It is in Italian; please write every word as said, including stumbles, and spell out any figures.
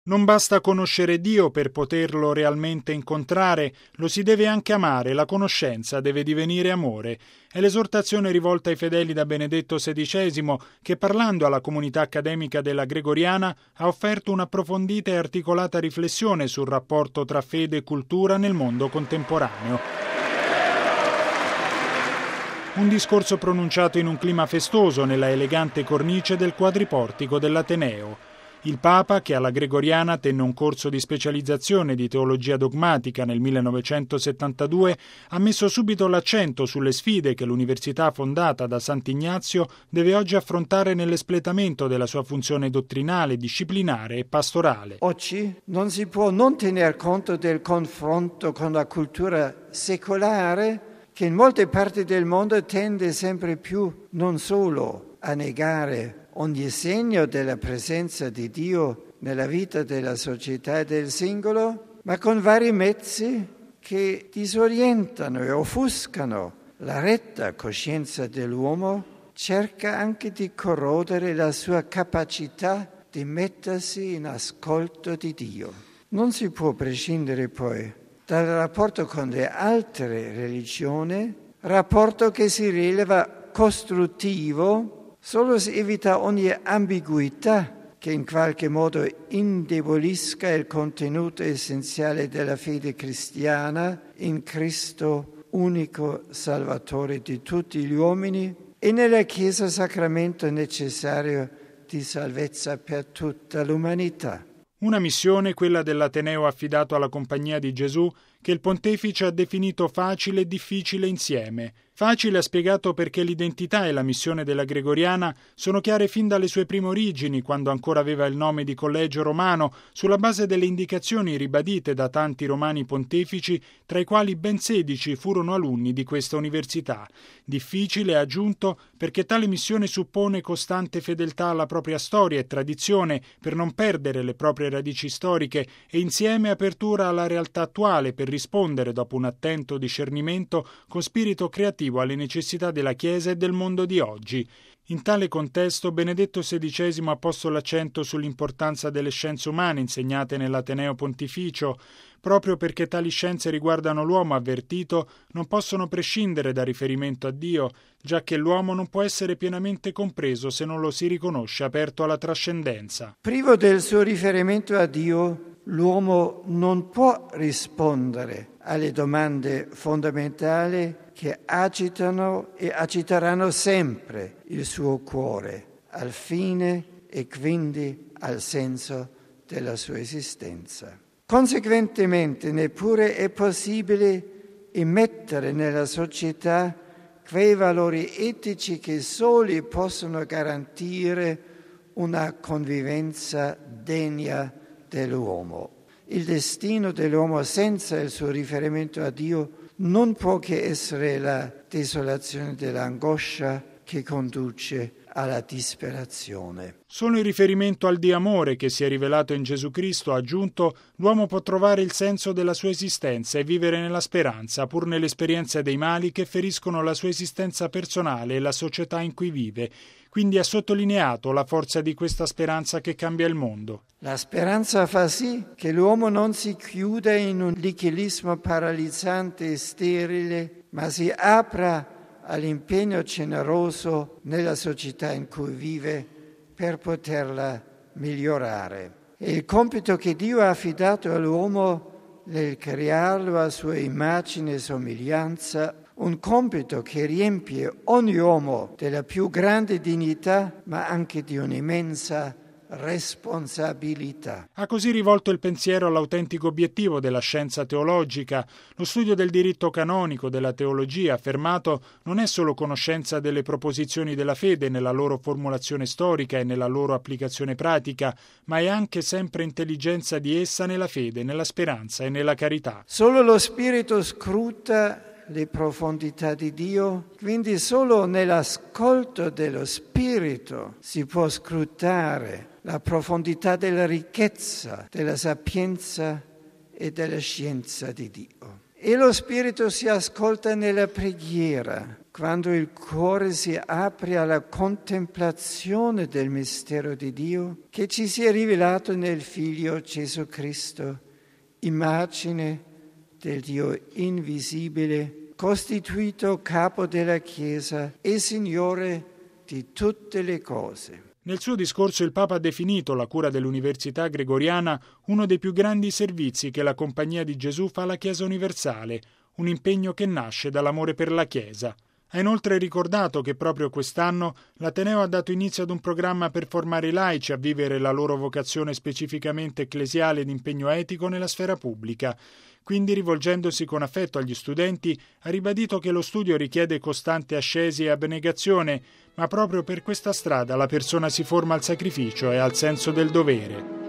Non basta conoscere Dio per poterlo realmente incontrare, lo si deve anche amare, la conoscenza deve divenire amore. È l'esortazione rivolta ai fedeli da Benedetto sedicesimo che, parlando alla comunità accademica della Gregoriana, ha offerto un'approfondita e articolata riflessione sul rapporto tra fede e cultura nel mondo contemporaneo. Un discorso pronunciato in un clima festoso nella elegante cornice del quadriportico dell'Ateneo. Il Papa, che alla Gregoriana tenne un corso di specializzazione di teologia dogmatica nel millenovecentosettantadue, ha messo subito l'accento sulle sfide che l'università fondata da Sant'Ignazio deve oggi affrontare nell'espletamento della sua funzione dottrinale, disciplinare e pastorale. Oggi non si può non tener conto del confronto con la cultura secolare che in molte parti del mondo tende sempre più non solo a negare ogni segno della presenza di Dio nella vita della società e del singolo, ma con vari mezzi che disorientano e offuscano la retta coscienza dell'uomo, cerca anche di corrodere la sua capacità di mettersi in ascolto di Dio. Non si può prescindere poi dal rapporto con le altre religioni, rapporto che si rileva costruttivo. Solo si evita ogni ambiguità che in qualche modo indebolisca il contenuto essenziale della fede cristiana in Cristo, unico Salvatore di tutti gli uomini, e nella Chiesa sacramento necessario di salvezza per tutta l'umanità. Una missione, quella dell'Ateneo affidato alla Compagnia di Gesù, che il pontefice ha definito facile e difficile insieme. Facile ha spiegato perché l'identità e la missione della Gregoriana sono chiare fin dalle sue prime origini, quando ancora aveva il nome di Collegio Romano, sulla base delle indicazioni ribadite da tanti romani pontefici, tra i quali ben sedici furono alunni di questa università. Difficile, ha aggiunto, perché tale missione suppone costante fedeltà alla propria storia e tradizione per non perdere le proprie radici storiche e insieme apertura alla realtà attuale per rispondere, dopo un attento discernimento, con spirito creativo alle necessità della Chiesa e del mondo di oggi. In tale contesto Benedetto sedicesimo ha posto l'accento sull'importanza delle scienze umane insegnate nell'Ateneo Pontificio, proprio perché tali scienze riguardano l'uomo avvertito, non possono prescindere dal riferimento a Dio, giacché l'uomo non può essere pienamente compreso se non lo si riconosce aperto alla trascendenza. Privo del suo riferimento a Dio, l'uomo non può rispondere alle domande fondamentali che agitano e agiteranno sempre il suo cuore, al fine e quindi al senso della sua esistenza. Conseguentemente, neppure è possibile immettere nella società quei valori etici che soli possono garantire una convivenza degna dell'uomo. Il destino dell'uomo senza il suo riferimento a Dio non può che essere la desolazione dell'angoscia che conduce alla disperazione. Solo in riferimento al Dio amore che si è rivelato in Gesù Cristo, ha aggiunto, l'uomo può trovare il senso della sua esistenza e vivere nella speranza, pur nell'esperienza dei mali che feriscono la sua esistenza personale e la società in cui vive. Quindi ha sottolineato la forza di questa speranza che cambia il mondo. La speranza fa sì che l'uomo non si chiuda in un nichilismo paralizzante e sterile, ma si apra all'impegno generoso nella società in cui vive per poterla migliorare. E il compito che Dio ha affidato all'uomo nel crearlo a sua immagine e somiglianza, un compito che riempie ogni uomo della più grande dignità, ma anche di un'immensa responsabilità. Ha così rivolto il pensiero all'autentico obiettivo della scienza teologica. Lo studio del diritto canonico, della teologia, affermato, non è solo conoscenza delle proposizioni della fede nella loro formulazione storica e nella loro applicazione pratica, ma è anche sempre intelligenza di essa nella fede, nella speranza e nella carità. Solo lo Spirito scruta le profondità di Dio, quindi solo nell'ascolto dello Spirito si può scrutare la profondità della ricchezza, della sapienza e della scienza di Dio. E lo Spirito si ascolta nella preghiera, quando il cuore si apre alla contemplazione del mistero di Dio che ci si è rivelato nel Figlio Gesù Cristo, immagine del Dio invisibile, costituito capo della Chiesa e Signore di tutte le cose. Nel suo discorso il Papa ha definito la cura dell'Università Gregoriana uno dei più grandi servizi che la Compagnia di Gesù fa alla Chiesa universale, un impegno che nasce dall'amore per la Chiesa. Ha inoltre ricordato che proprio quest'anno l'Ateneo ha dato inizio ad un programma per formare i laici a vivere la loro vocazione specificamente ecclesiale ed impegno etico nella sfera pubblica. Quindi, rivolgendosi con affetto agli studenti, ha ribadito che lo studio richiede costante ascesi e abnegazione, ma proprio per questa strada la persona si forma al sacrificio e al senso del dovere.